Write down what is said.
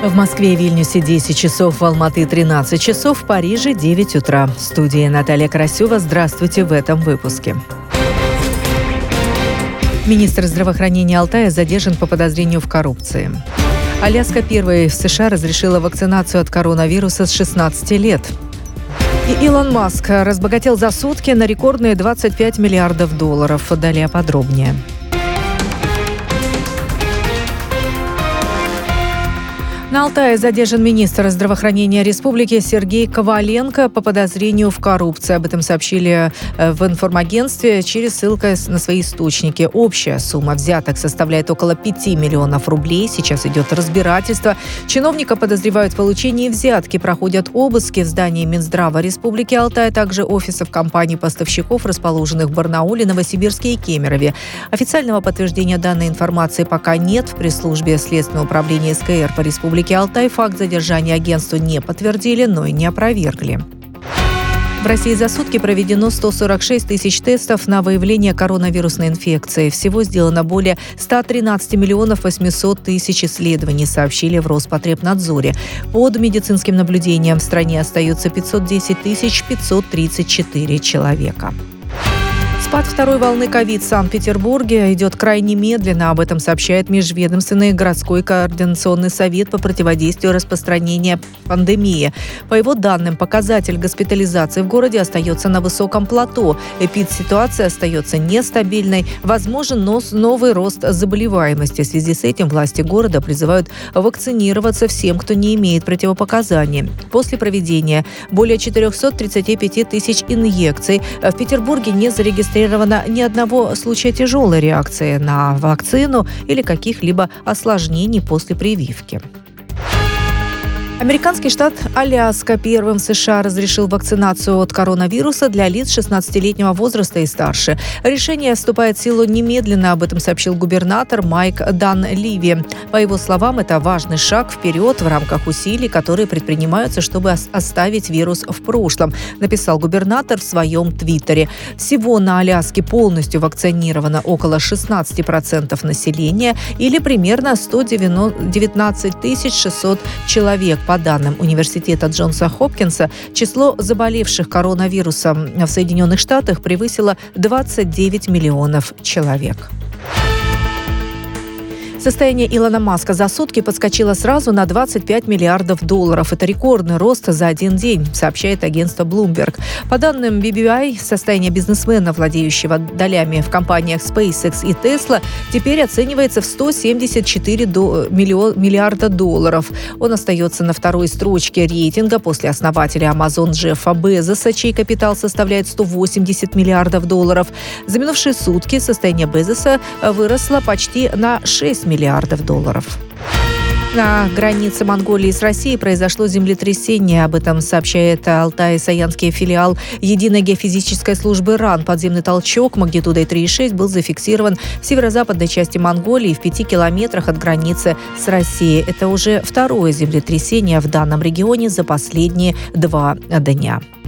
В Москве и Вильнюсе 10 часов, в Алматы 13 часов, в Париже 9 утра. В студии Наталья Карасева. Здравствуйте в этом выпуске. Министр здравоохранения Алтая задержан по подозрению в коррупции. Аляска первой в США разрешила вакцинацию от коронавируса с 16 лет. И Илон Маск разбогател за сутки на рекордные $25 миллиардов. Далее подробнее. На Алтае задержан министр здравоохранения республики Сергей Коваленко по подозрению в коррупции. Об этом сообщили в информагентстве через ссылку на свои источники. Общая сумма взяток составляет около 5 миллионов рублей. Сейчас идет разбирательство. Чиновника подозревают в получении взятки. Проходят обыски в здании Минздрава Республики Алтай, а также офисов компаний-поставщиков, расположенных в Барнауле, Новосибирске и Кемерове. Официального подтверждения данной информации пока нет. В пресс-службе Следственного управления СКР по Республике Алтай факт задержания агентству не подтвердили, но и не опровергли. В России за сутки проведено 146 тысяч тестов на выявление коронавирусной инфекции. Всего сделано более 113 миллионов 800 тысяч исследований, сообщили в Роспотребнадзоре. Под медицинским наблюдением в стране остается 510 534 человека. Спад второй волны ковид в Санкт-Петербурге идет крайне медленно. Об этом сообщает Межведомственный городской координационный совет по противодействию распространения пандемии. По его данным, показатель госпитализации в городе остается на высоком плато. Эпидситуация остается нестабильной. Возможен новый рост заболеваемости. В связи с этим власти города призывают вакцинироваться всем, кто не имеет противопоказаний. После проведения более 435 тысяч инъекций в Петербурге не зарегистрировано ни одного случая тяжелой реакции на вакцину или каких-либо осложнений после прививки. Американский штат Аляска первым в США разрешил вакцинацию от коронавируса для лиц 16-летнего возраста и старше. Решение вступает в силу немедленно, об этом сообщил губернатор Майк Данливи. По его словам, это важный шаг вперед в рамках усилий, которые предпринимаются, чтобы оставить вирус в прошлом, написал губернатор в своем твиттере. Всего на Аляске полностью вакцинировано около 16% населения или примерно 119 600 человек. По данным университета Джонса Хопкинса, число заболевших коронавирусом в Соединенных Штатах превысило 29 миллионов человек. Состояние Илона Маска за сутки подскочило сразу на $25 миллиардов. Это рекордный рост за один день, сообщает агентство Bloomberg. По данным BBI, состояние бизнесмена, владеющего долями в компаниях SpaceX и Tesla, теперь оценивается в $174 миллиарда. Он остается на второй строчке рейтинга после основателя Amazon Джеффа Безоса, чей капитал составляет $180 миллиардов. За минувшие сутки состояние Безоса выросло почти на $6 миллиардов. На границе Монголии с Россией произошло землетрясение. Об этом сообщает Алтай-Саянский филиал Единой геофизической службы РАН. Подземный толчок магнитудой 3,6 был зафиксирован в северо-западной части Монголии в 5 километрах от границы с Россией. Это уже второе землетрясение в данном регионе за последние 2 дня.